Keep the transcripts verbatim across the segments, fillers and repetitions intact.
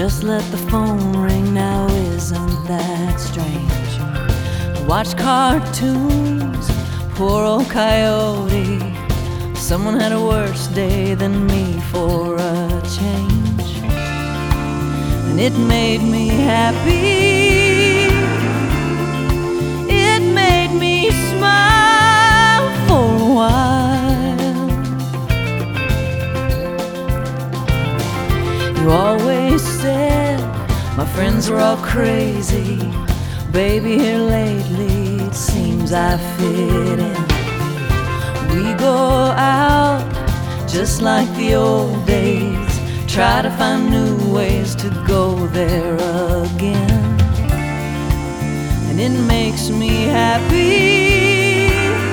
just let the phone ring now, isn't that strange? I watch cartoons, poor old coyote. Someone had a worse day than me for a change, and it made me happy. It made me smile for a while. You always said my friends were all crazy. Baby, here lately it seems I fit in. We go out just like the old days, try to find new ways to go there again, and it makes me happy.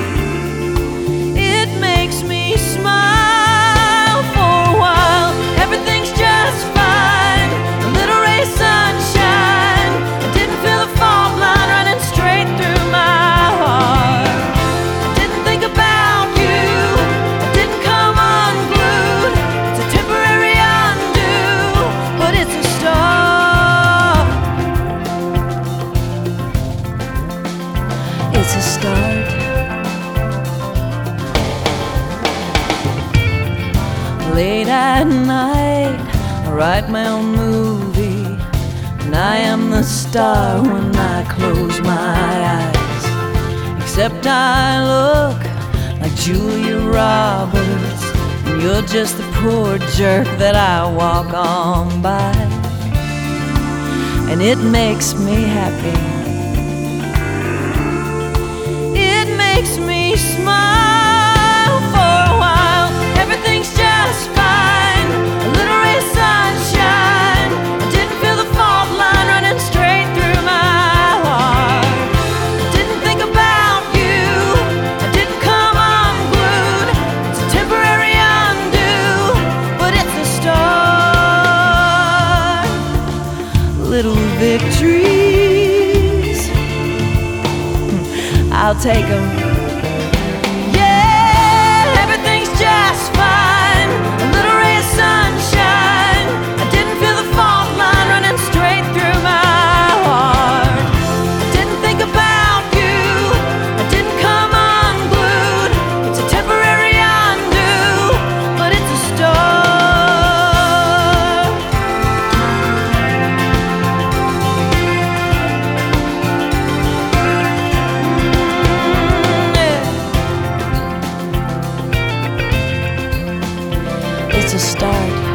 It makes me smile for a while. Everything's just fine, a little ray of sunshine. I didn't feel a fault line running straight through my heart. I didn't think about you, I didn't come unglued. It's a temporary undo, but it's a start. It's a start. Late at night, I write my own movie, and I am the star when I close my eyes. Except I look like Julia Roberts, and you're just the poor jerk that I walk on by, and it makes me happy. It makes me smile for a while. Everything's just fine, a little ray of sunshine. I didn't feel the fault line running straight through my heart. I didn't think about you, I didn't come unglued. It's a temporary undo, but it's a start. Little victories, I'll take them. Yeah, everything's just fine, a little ray of sunshine. I didn't feel the fault line running straight through my heart. I didn't think about you, I didn't come unglued. It's a temporary undo, but it's a start. It's a start.